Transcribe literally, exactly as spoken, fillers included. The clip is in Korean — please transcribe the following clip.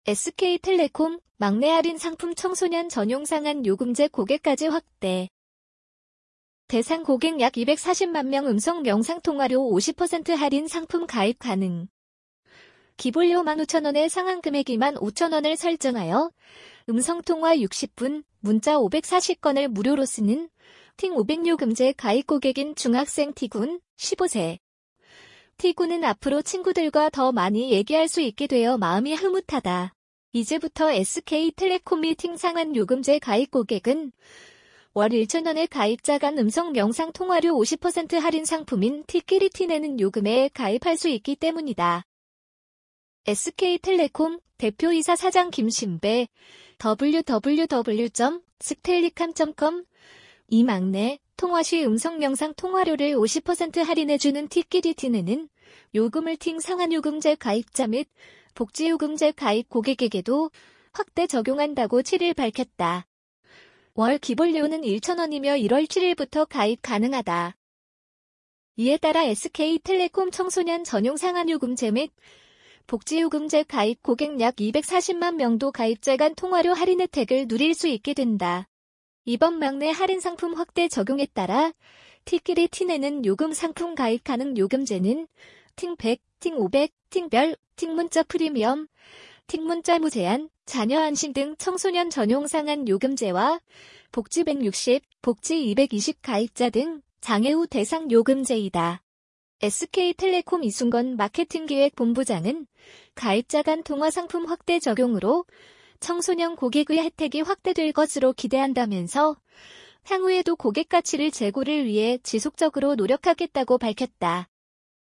에스케이텔레콤 막내 할인 상품 청소년 전용 상한 요금제 고객까지 확대. 대상 고객 약 이백사십만 명 음성 영상통화료 오십 퍼센트 할인 상품 가입 가능. 기본료 만 오천 원에 상한 금액 이만 오천 원을 설정하여 음성통화 육십 분, 문자 오백사십 건을 무료로 쓰는 팅 오백 요금제 가입 고객인 중학생 T군, 십오 세. T군은 앞으로 친구들과 더 많이 얘기할 수 있게 되어 마음이 흐뭇하다. 이제부터 에스케이텔레콤이 팅 상한 요금제 가입 고객은 월 천 원의 가입자 간 음성 영상 통화료 오십 퍼센트 할인 상품인 T끼리 티내는 요금에 가입할 수 있기 때문이다. 에스케이텔레콤 대표이사 사장 김신배 더블유 더블유 더블유 점 스텔리캄 점 컴 이 막내 통화 시 음성 영상 통화료를 오십 퍼센트 할인해주는 T끼리 티내는 요금을 팅 상한 요금제 가입자 및 복지요금제 가입 고객에게도 확대 적용한다고 칠 일 밝혔다. 월 기본료는 천 원이며 일월 칠일부터 가입 가능하다. 이에 따라 에스케이텔레콤 청소년 전용 상한 요금제 및 복지요금제 가입 고객 약 이백사십만 명도 가입자 간 통화료 할인 혜택을 누릴 수 있게 된다. 이번 막내 할인 상품 확대 적용에 따라 T끼리 티내는 요금 상품 가입 가능 요금제는 팅 백, 팅 오백, 팅별, 팅문자 프리미엄, 팅문자 무제한, 자녀 안심 등 청소년 전용 상한 요금제와 복지 백육십, 복지 이백이십 가입자 등 장애 우 대상 요금제이다. 에스케이텔레콤 이순건 마케팅기획본부장은 가입자 간 통화 상품 확대 적용으로 청소년 고객의 혜택이 확대될 것으로 기대한다면서 향후에도 고객 가치를 제고를 위해 지속적으로 노력하겠다고 밝혔다.